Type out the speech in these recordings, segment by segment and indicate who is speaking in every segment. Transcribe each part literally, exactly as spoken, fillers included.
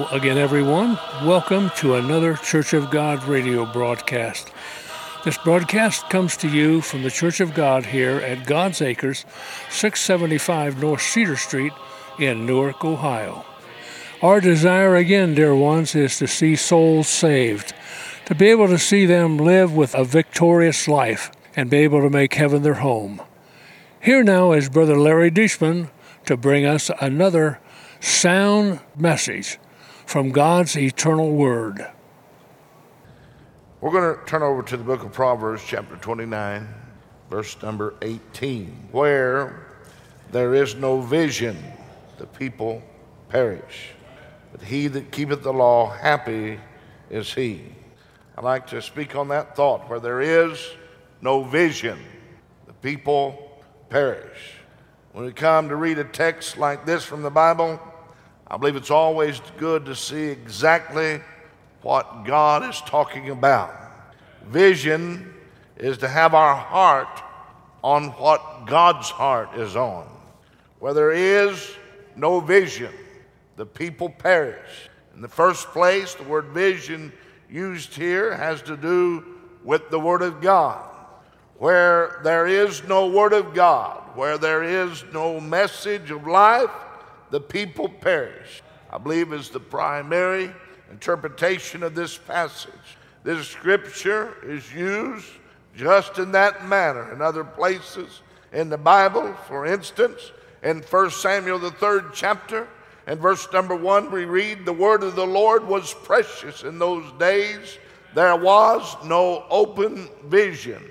Speaker 1: again, everyone. Welcome to another Church of God radio broadcast. This broadcast comes to you from the Church of God here at God's Acres, six seventy-five North Cedar Street in Newark, Ohio. Our desire again, dear ones, is to see souls saved, to be able to see them live with a victorious life and be able to make heaven their home. Here now is Brother Larry Dishman to bring us another sound message from God's eternal Word.
Speaker 2: We're going to turn over to the book of Proverbs, chapter twenty-nine, verse number eighteen. Where there is no vision, the people perish. But he that keepeth the law, happy is he. I'd like to speak on that thought. Where there is no vision, the people perish. When we come to read a text like this from the Bible, I believe it's always good to see exactly what God is talking about. Vision is to have our heart on what God's heart is on. Where there is no vision, the people perish. In the first place, the word vision used here has to do with the Word of God. Where there is no Word of God, where there is no message of life, the people perish, I believe, is the primary interpretation of this passage. This scripture is used just in that manner in other places in the Bible. For instance, in First Samuel, the third chapter, and verse number one, we read, "The word of the Lord was precious in those days. There was no open vision."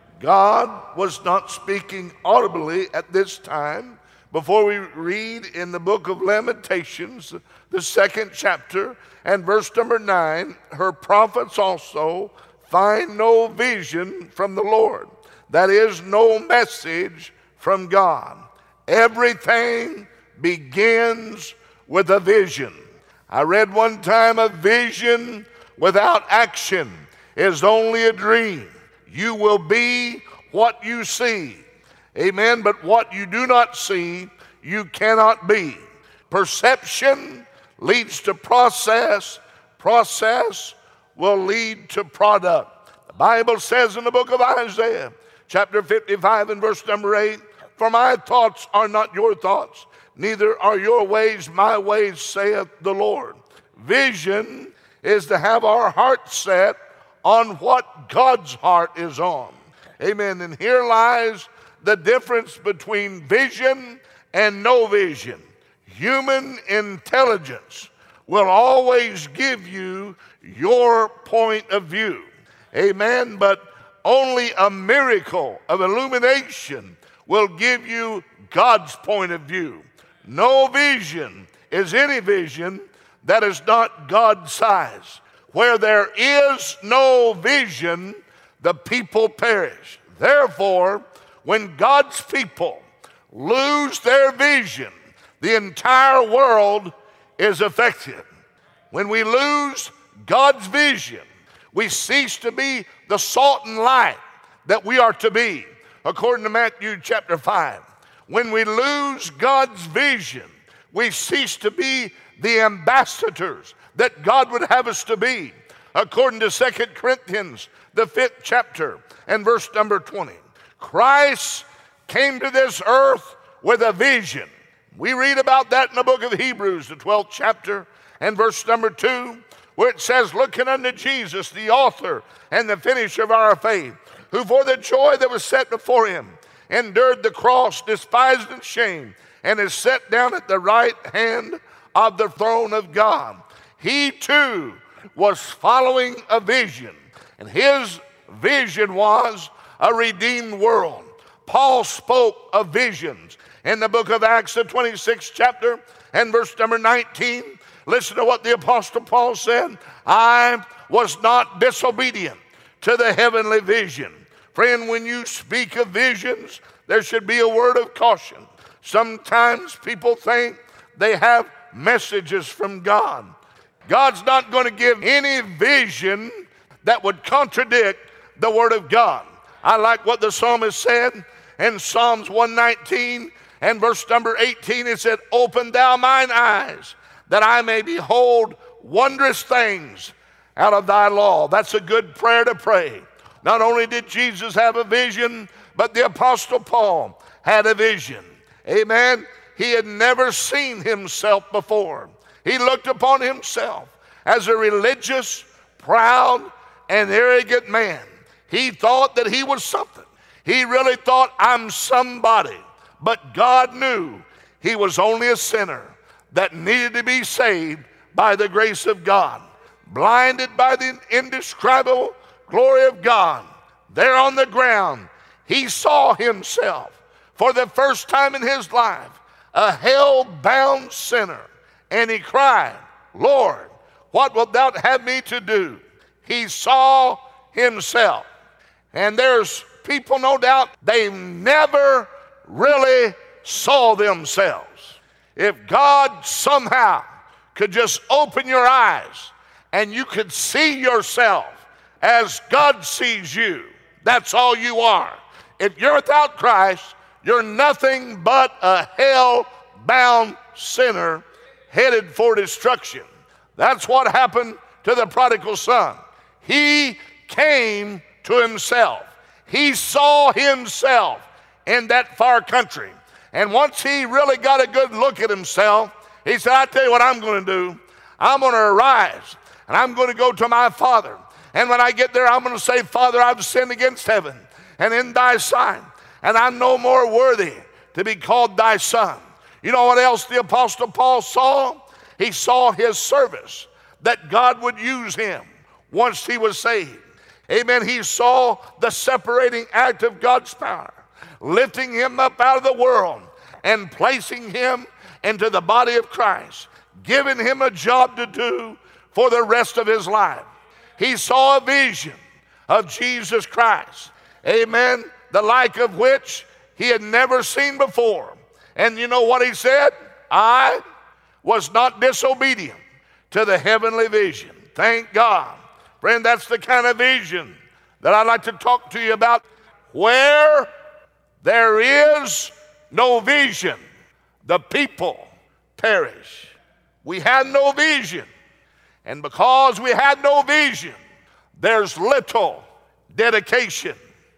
Speaker 2: God was not speaking audibly at this time. Before we read in the book of Lamentations, the second chapter, and verse number nine, her prophets also find no vision from the Lord. That is, no message from God. Everything begins with a vision. I read one time, a vision without action is only a dream. You will be what you see. Amen. But what you do not see, you cannot be. Perception leads to process. Process will lead to product. The Bible says in the book of Isaiah, chapter fifty-five and verse number eight, "For my thoughts are not your thoughts, neither are your ways my ways, saith the Lord." Vision is to have our heart set on what God's heart is on. Amen. And here lies the difference between vision and no vision. Human intelligence will always give you your point of view. Amen. But only a miracle of illumination will give you God's point of view. No vision is any vision that is not God's size. Where there is no vision, the people perish. Therefore, when God's people lose their vision, the entire world is affected. When we lose God's vision, we cease to be the salt and light that we are to be, according to Matthew chapter five. When we lose God's vision, we cease to be the ambassadors that God would have us to be, according to Second Corinthians, the fifth chapter, and verse number twenty. Christ came to this earth with a vision. We read about that in the book of Hebrews, the twelfth chapter, and verse number two, where it says, "Looking unto Jesus, the author and the finisher of our faith, who for the joy that was set before him endured the cross, despised and shame, and is set down at the right hand of the throne of God." He too was following a vision, and his vision was a redeemed world. Paul spoke of visions in the book of Acts, the twenty-sixth chapter, and verse number nineteen. Listen to what the Apostle Paul said. "I was not disobedient to the heavenly vision." Friend, when you speak of visions, there should be a word of caution. Sometimes people think they have messages from God. God's not going to give any vision that would contradict the Word of God. I like what the psalmist said in Psalms one nineteen and verse number eighteen. It said, "Open thou mine eyes, that I may behold wondrous things out of thy law. That's a good prayer to pray. Not only did Jesus have a vision, but the Apostle Paul had a vision. Amen. He had never seen himself before. He looked upon himself as a religious, proud, and arrogant man. He thought that he was something. He really thought, I'm somebody. But God knew he was only a sinner that needed to be saved by the grace of God. Blinded by the indescribable glory of God, there on the ground, he saw himself for the first time in his life, a hell-bound sinner. And he cried, Lord, what wilt thou have me to do? He saw himself. And there's people, no doubt, they never really saw themselves. If God somehow could just open your eyes and you could see yourself as God sees you, that's all you are. If you're without Christ, you're nothing but a hell-bound sinner headed for destruction. That's what happened to the prodigal son. He came to himself. He saw himself in that far country. And once he really got a good look at himself, he said, I tell you what I'm going to do. I'm going to arise, and I'm going to go to my Father. And when I get there, I'm going to say, Father, I've sinned against heaven and in thy sight, and I'm no more worthy to be called thy son. You know what else the Apostle Paul saw? He saw his service, that God would use him once he was saved. Amen. He saw the separating act of God's power, lifting him up out of the world and placing him into the body of Christ, giving him a job to do for the rest of his life. He saw a vision of Jesus Christ, amen, the like of which he had never seen before. And you know what he said? I was not disobedient to the heavenly vision. Thank God. Friend, that's the kind of vision that I'd like to talk to you about. Where there is no vision, the people perish. We had no vision. And because we had no vision, there's little dedication.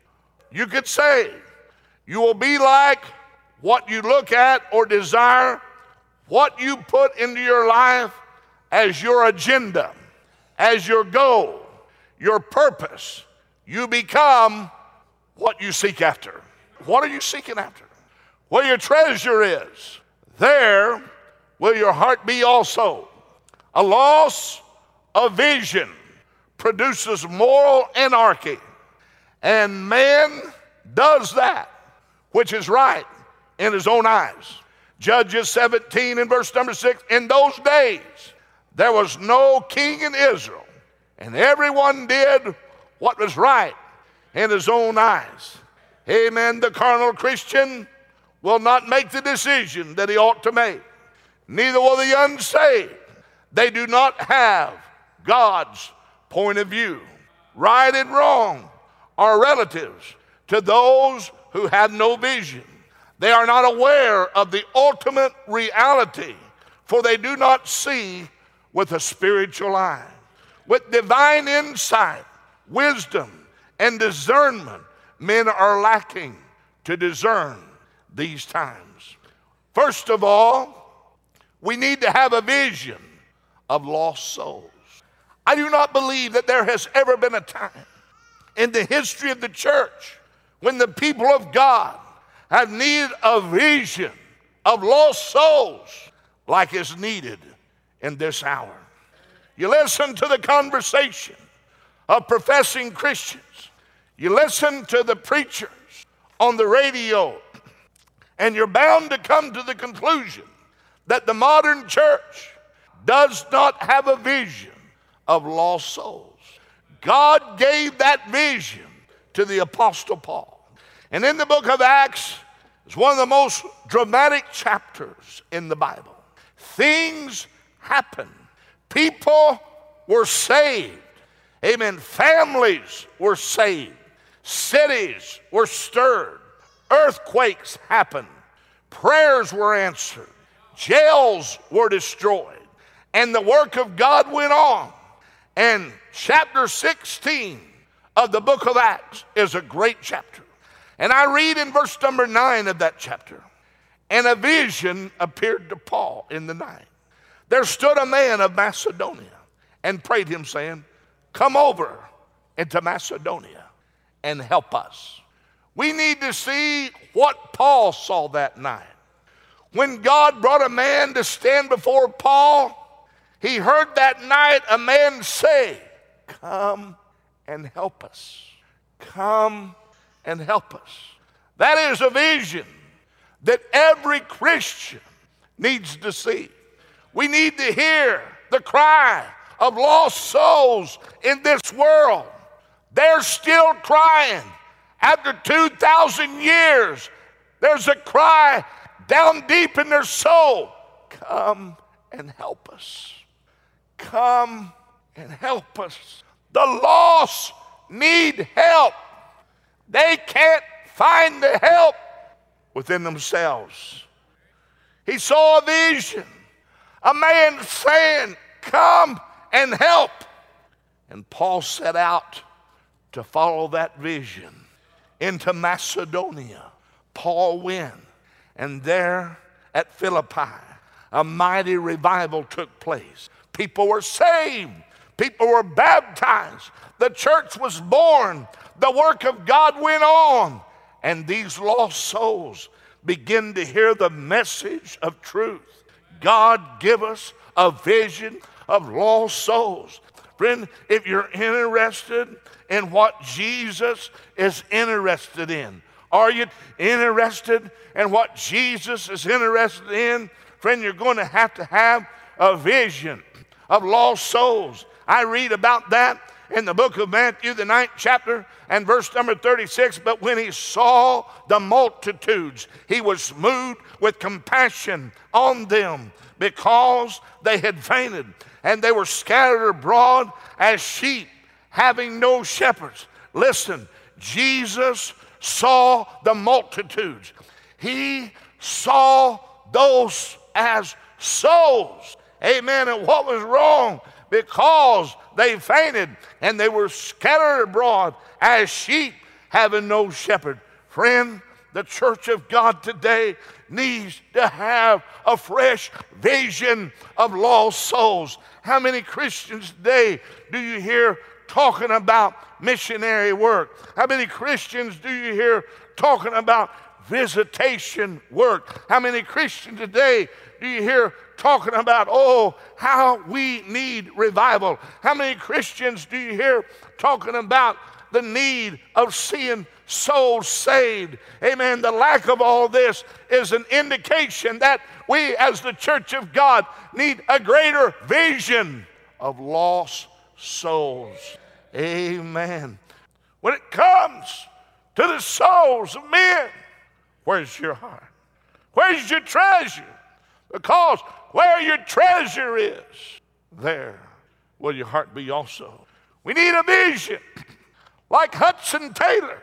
Speaker 2: You could say you will be like what you look at or desire, what you put into your life as your agenda, as your goal, your purpose. You become what you seek after. What are you seeking after? Where your treasure is, there will your heart be also. A loss of vision produces moral anarchy, and man does that which is right in his own eyes. Judges seventeen and verse number six, in those days there was no king in Israel, and everyone did what was right in his own eyes. Amen. The carnal Christian will not make the decision that he ought to make. Neither will the unsaved. They do not have God's point of view. Right and wrong are relatives to those who have no vision. They are not aware of the ultimate reality, for they do not see with a spiritual eye. With divine insight, wisdom, and discernment, men are lacking to discern these times. First of all, we need to have a vision of lost souls. I do not believe that there has ever been a time in the history of the church when the people of God have needed a vision of lost souls like is needed in this hour. You listen to the conversation of professing Christians. You listen to the preachers on the radio, and you're bound to come to the conclusion that the modern church does not have a vision of lost souls. God gave that vision to the Apostle Paul. And in the book of Acts, it's one of the most dramatic chapters in the Bible. Things happened. People were saved. Amen. Families were saved. Cities were stirred. Earthquakes happened. Prayers were answered. Jails were destroyed. And the work of God went on. And chapter sixteen of the book of Acts is a great chapter. And I read in verse number nine of that chapter, and a vision appeared to Paul in the night. There stood a man of Macedonia and prayed him, saying, come over into Macedonia and help us. We need to see what Paul saw that night. When God brought a man to stand before Paul, he heard that night a man say, come and help us. Come and help us. That is a vision that every Christian needs to see. We need to hear the cry of lost souls in this world. They're still crying. After two thousand years, there's a cry down deep in their soul. Come and help us. Come and help us. The lost need help. They can't find the help within themselves. He saw a vision, a man saying, come and help. And Paul set out to follow that vision into Macedonia. Paul went, and there at Philippi, a mighty revival took place. People were saved. People were baptized. The church was born. The work of God went on. And these lost souls begin to hear the message of truth. God give us a vision of lost souls. Friend, if you're interested in what Jesus is interested in, are you interested in what Jesus is interested in? Friend, you're going to have to have a vision of lost souls. I read about that in the book of Matthew, the ninth chapter, and verse number thirty-six. But when he saw the multitudes, he was moved with compassion on them, because they had fainted, and they were scattered abroad as sheep having no shepherds. Listen, Jesus saw the multitudes. He saw those as souls. Amen. And what was wrong? Because they fainted and they were scattered abroad as sheep having no shepherd. Friend, the church of God today needs to have a fresh vision of lost souls. How many Christians today do you hear talking about missionary work? How many Christians do you hear talking about visitation work? How many Christians today do you hear talking about, oh, how we need revival? How many Christians do you hear talking about the need of seeing souls saved? Amen. The lack of all this is an indication that we as the church of God need a greater vision of lost souls. Amen. When it comes to the souls of men, where's your heart? Where's your treasure? Because where your treasure is, there will your heart be also. We need a vision like Hudson Taylor.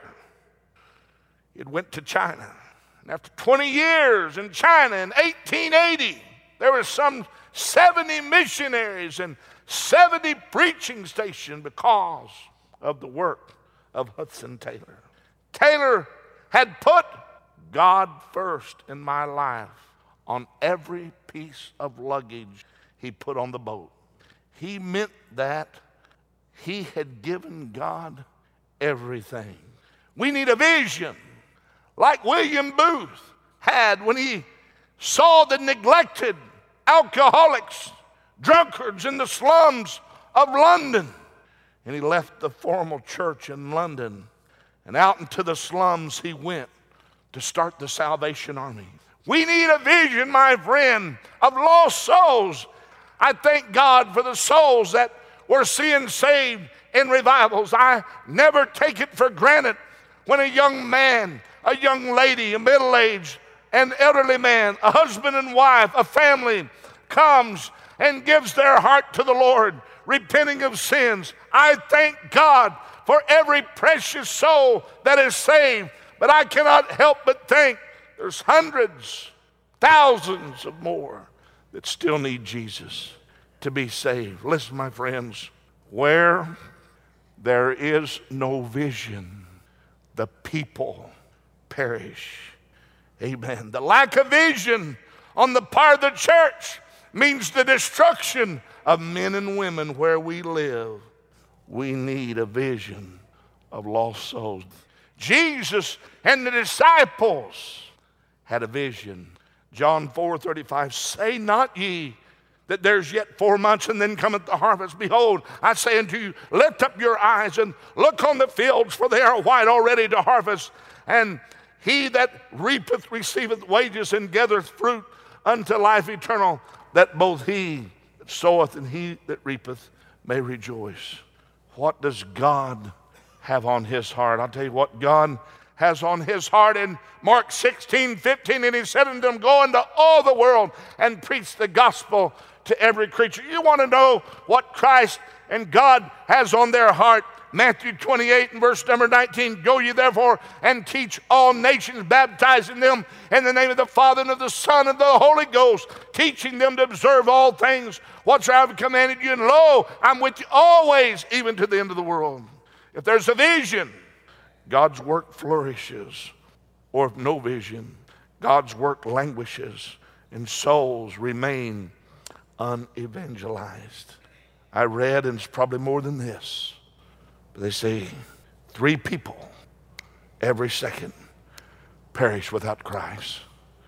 Speaker 2: It went to China. And after twenty years in China in eighteen eighty, there were some seventy missionaries and seventy preaching stations because of the work of Hudson Taylor. Taylor had put God first in my life on every piece of luggage he put on the boat. He meant that he had given God everything. We need a vision like William Booth had when he saw the neglected alcoholics, drunkards in the slums of London. And he left the formal church in London, and out into the slums he went to start the Salvation Army. We need a vision, my friend, of lost souls. I thank God for the souls that we're seeing saved in revivals. I never take it for granted when a young man, a young lady, a middle-aged, an elderly man, a husband and wife, a family comes and gives their heart to the Lord, repenting of sins. I thank God for every precious soul that is saved, but I cannot help but think there's hundreds, thousands of more that still need Jesus. to be saved. Listen, my friends, where there is no vision, the people perish. Amen. The lack of vision on the part of the church means the destruction of men and women where we live. We need a vision of lost souls. Jesus and the disciples had a vision. John four thirty-five, say not ye that there's yet four months and then cometh the harvest. Behold, I say unto you, lift up your eyes and look on the fields, for they are white already to harvest. And he that reapeth receiveth wages and gathereth fruit unto life eternal, that both he that soweth and he that reapeth may rejoice. What does God have on his heart? I'll tell you what God has on his heart in Mark sixteen fifteen, and he said unto them, go into all the world and preach the gospel to every creature. You want to know what Christ and God has on their heart? Matthew twenty-eight and verse number nineteen, go ye therefore and teach all nations, baptizing them in the name of the Father and of the Son and of the Holy Ghost, teaching them to observe all things whatsoever I have commanded you, and lo, I'm with you always, even to the end of the world. If there's a vision, God's work flourishes. Or if no vision, God's work languishes and souls remain unevangelized. I read, and it's probably more than this, but they say three people every second perish without Christ,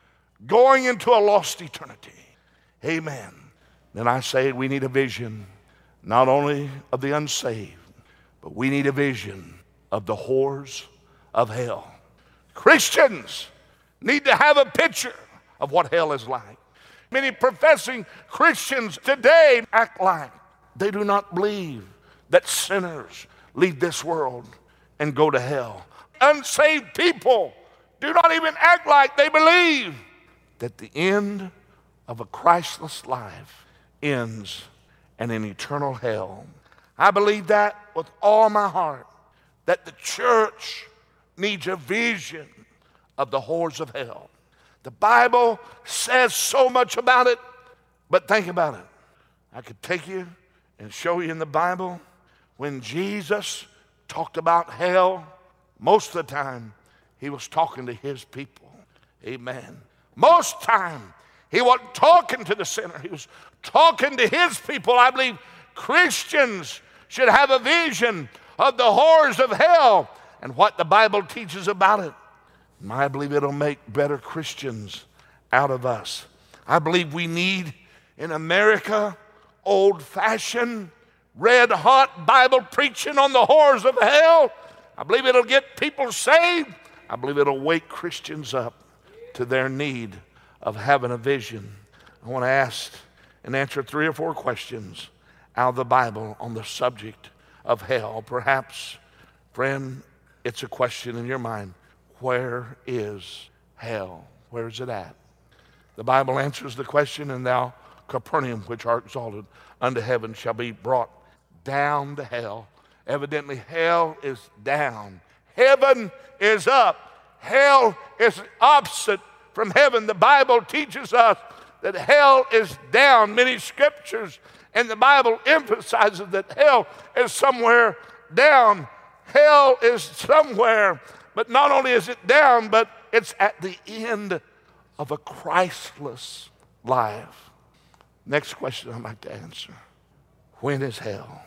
Speaker 2: going into a lost eternity. Amen. Then I say we need a vision, not only of the unsaved, but we need a vision of the horrors of hell. Christians need to have a picture of what hell is like. Many professing Christians today act like they do not believe that sinners leave this world and go to hell. Unsaved people do not even act like they believe that the end of a Christless life ends in an eternal hell. I believe that with all my heart, that the church needs a vision of the horrors of hell. The Bible says so much about it, but think about it. I could take you and show you in the Bible when Jesus talked about hell, most of the time he was talking to his people. Amen. Most time he wasn't talking to the sinner. He was talking to his people. I believe Christians should have a vision of the horrors of hell and what the Bible teaches about it. And I believe it'll make better Christians out of us. I believe we need in America old-fashioned, red-hot Bible preaching on the horrors of hell. I believe it'll get people saved. I believe it'll wake Christians up to their need of having a vision. I want to ask and answer three or four questions out of the Bible on the subject of hell. Perhaps, friend, it's a question in your mind. Where is hell? Where is it at? The Bible answers the question, and thou, Capernaum, which art exalted unto heaven, shall be brought down to hell. Evidently, hell is down. Heaven is up. Hell is opposite from heaven. The Bible teaches us that hell is down. Many scriptures and the Bible emphasizes that hell is somewhere down. Hell is somewhere, but not only is it down, but it's at the end of a Christless life. Next question I'd like to answer. When is hell?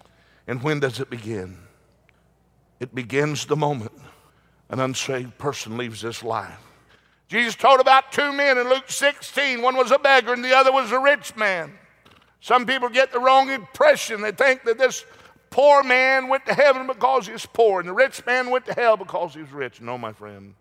Speaker 2: And when does it begin? It begins the moment an unsaved person leaves this life. Jesus told about two men in Luke sixteen. One was a beggar and the other was a rich man. Some people get the wrong impression. They think that this poor man went to heaven because he's poor, and the rich man went to hell because he's rich. No, my friend.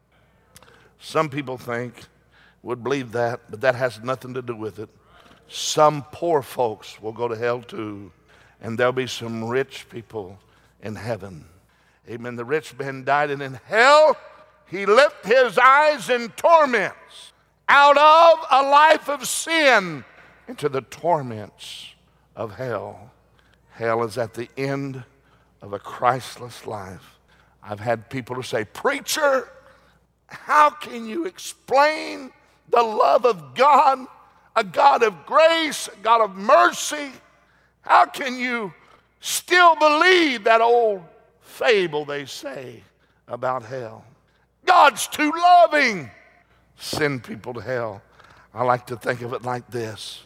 Speaker 2: Some people think, would believe that, but that has nothing to do with it. Some poor folks will go to hell too, and there'll be some rich people in heaven. Amen. The rich man died, and in hell, he lifted his eyes in torments out of a life of sin into the torments of hell. Hell is at the end of a Christless life. I've had people who say, preacher, how can you explain the love of God a God of grace, a God of mercy. How can you still believe that old fable they say about hell? God's too loving. Send people to hell. I like to think of it like this.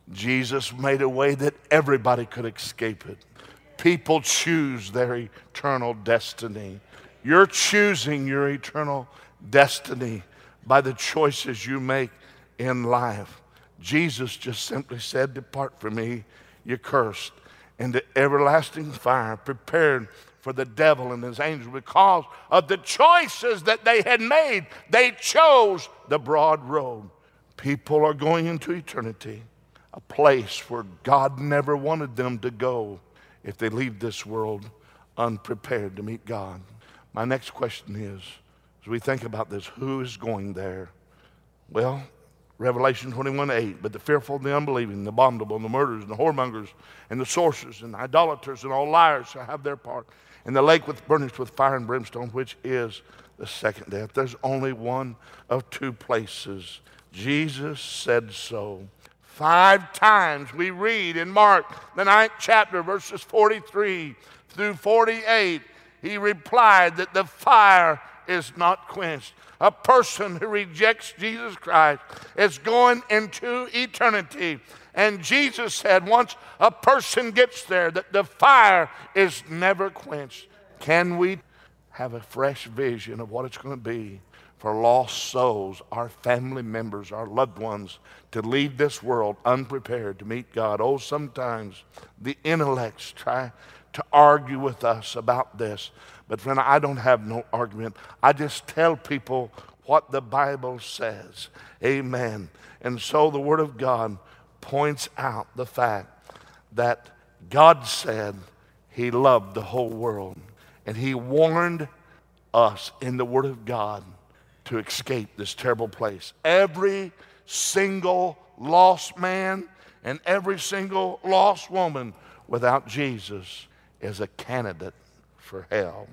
Speaker 2: Jesus made a way that everybody could escape it. People choose their eternal destiny. You're choosing your eternal destiny by the choices you make in life. Jesus just simply said, depart from me, you're cursed, into everlasting fire, prepared for the devil and his angels because of the choices that they had made. They chose the broad road. People are going into eternity, a place where God never wanted them to go if they leave this world unprepared to meet God. My next question is, as we think about this, who is going there? Well, Revelation twenty-one eight, but the fearful and the unbelieving, the abominable, and the murderers, and the whoremongers, and the sorcerers, and the idolaters, and all liars shall have their part in the lake with burnished with fire and brimstone, which is the second death. There's only one of two places. Jesus said so. Five times we read in Mark, the ninth chapter, verses forty-three through forty-eight, he replied that the fire is not quenched. A person who rejects Jesus Christ is going into eternity. And Jesus said once a person gets there that the fire is never quenched. Can we have a fresh vision of what it's going to be for lost souls, our family members, our loved ones, to leave this world unprepared to meet God? Oh, sometimes the intellects try to argue with us about this. But friend, I don't have no argument. I just tell people what the Bible says. Amen. And so the Word of God points out the fact that God said he loved the whole world. And he warned us in the Word of God to escape this terrible place. Every single lost man and every single lost woman without Jesus is a candidate for hell.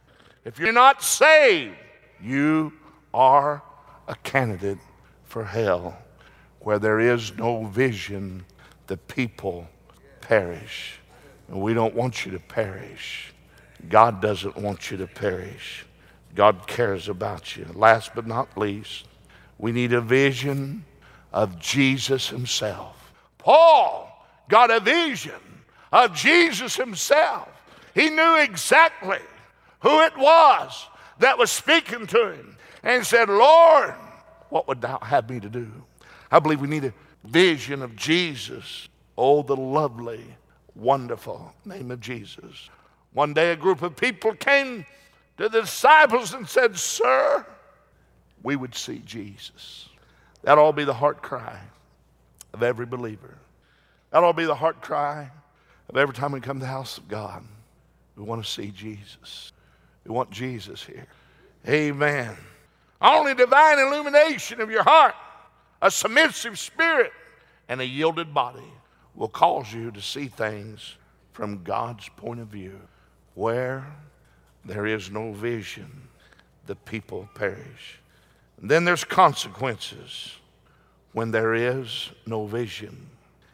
Speaker 2: If you're not saved, you are a candidate for hell. Where there is no vision, the people perish. And we don't want you to perish. God doesn't want you to perish. God cares about you. Last but not least, we need a vision of Jesus himself. Paul got a vision of Jesus himself. He knew exactly who it was that was speaking to him and said, Lord, what would thou have me to do? I believe we need a vision of Jesus. Oh, the lovely, wonderful name of Jesus. One day a group of people came to the disciples and said, Sir, we would see Jesus. That ought to be the heart cry of every believer. That ought to be the heart cry of every time we come to the house of God. We want to see Jesus. We want Jesus here. Amen. Only divine illumination of your heart, a submissive spirit, and a yielded body will cause you to see things from God's point of view. Where there is no vision, the people perish. And then there's consequences when there is no vision.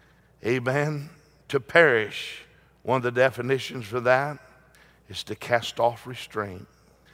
Speaker 2: Amen. To perish, one of the definitions for that is to cast off restraint.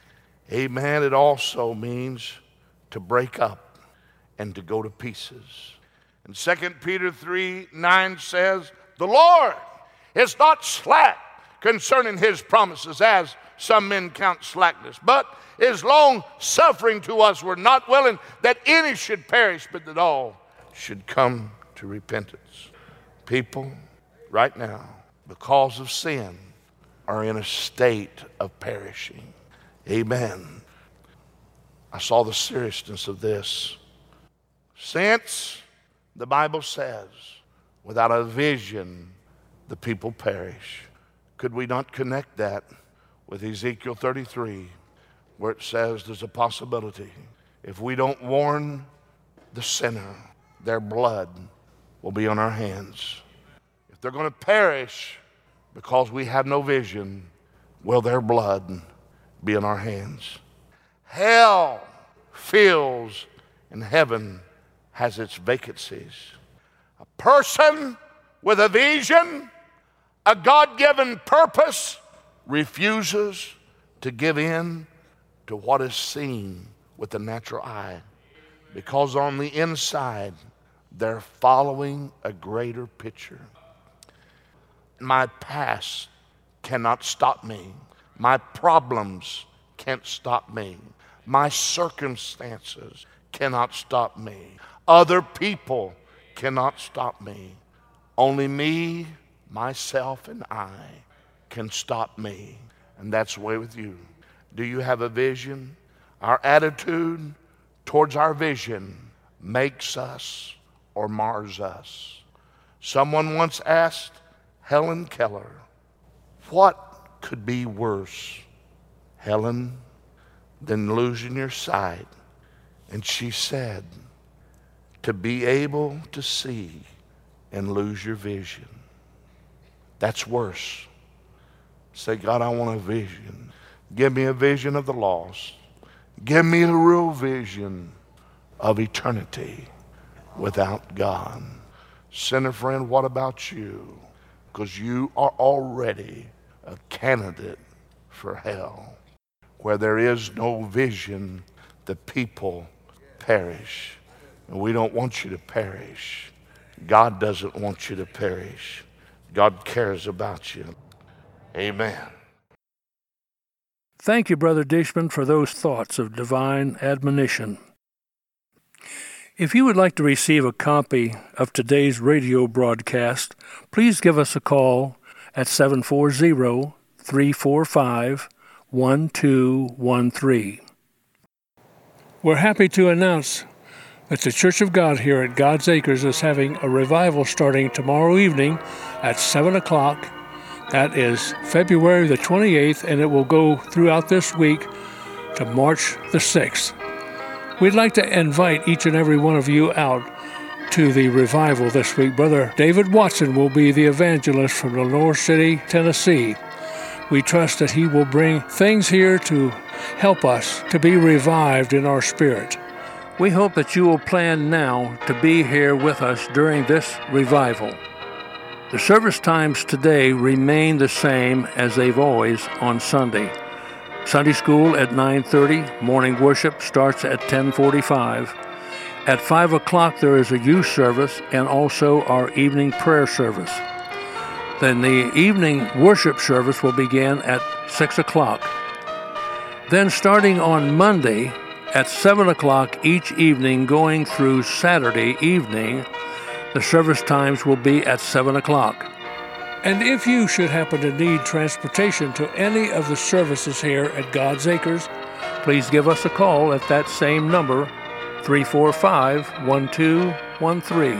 Speaker 2: Amen. It also means to break up and to go to pieces. And Second Peter three nine says, the Lord is not slack concerning his promises, as some men count slackness, but is long suffering to us. We're not willing that any should perish, but that all should come to repentance. People right now, because of sin, are in a state of perishing. Amen. I saw the seriousness of this. Since the Bible says, without a vision, the people perish. Could we not connect that with Ezekiel thirty-three, where it says there's a possibility if we don't warn the sinner, their blood will be on our hands. If they're going to perish because we have no vision, will their blood be in our hands? Hell fills and heaven has its vacancies. person with a vision, a God-given purpose, refuses to give in to what is seen with the natural eye, because on the inside they're following a greater picture. My past cannot stop me. My problems can't stop me. My circumstances cannot stop me. Other people cannot stop me. Only me, myself, and I can stop me. And that's the way with you. Do you have a vision? Our attitude towards our vision makes us or mars us. Someone once asked Helen Keller, what could be worse, Helen, than losing your sight? And she said, to be able to see and lose your vision. That's worse. Say, God, I want a vision. Give me a vision of the lost. Give me a real vision of eternity without God. Sinner friend, what about you? Because you are already a candidate for hell. Where there is no vision, the people perish. And we don't want you to perish. God doesn't want you to perish. God cares about you. Amen.
Speaker 1: Thank you, Brother Dishman, for those thoughts of divine admonition. If you would like to receive a copy of today's radio broadcast, please give us a call at seven four zero, three four five, one two one three. We're happy to announce that the Church of God here at God's Acres is having a revival starting tomorrow evening at seven o'clock. That is February the twenty-eighth, and it will go throughout this week to March the sixth. We'd like to invite each and every one of you out to the revival this week. Brother David Watson will be the evangelist from Lenore City, Tennessee. We trust that he will bring things here to help us to be revived in our spirit. We hope that you will plan now to be here with us during this revival. The service times today remain the same as they've always on Sunday. Sunday school at nine thirty, morning worship starts at ten forty-five. At five o'clock there is a youth service and also our evening prayer service. Then the evening worship service will begin at six o'clock. Then starting on Monday at seven o'clock each evening going through Saturday evening, the service times will be at seven o'clock. And if you should happen to need transportation to any of the services here at God's Acres, please give us a call at that same number, three four five, one two one three.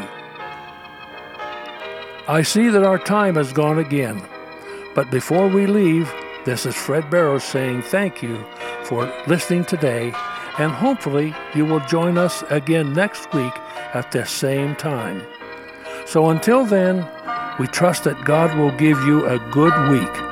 Speaker 1: I see that our time has gone again, but before we leave, this is Fred Barrows saying thank you for listening today, and hopefully you will join us again next week at the same time. So until then, we trust that God will give you a good week.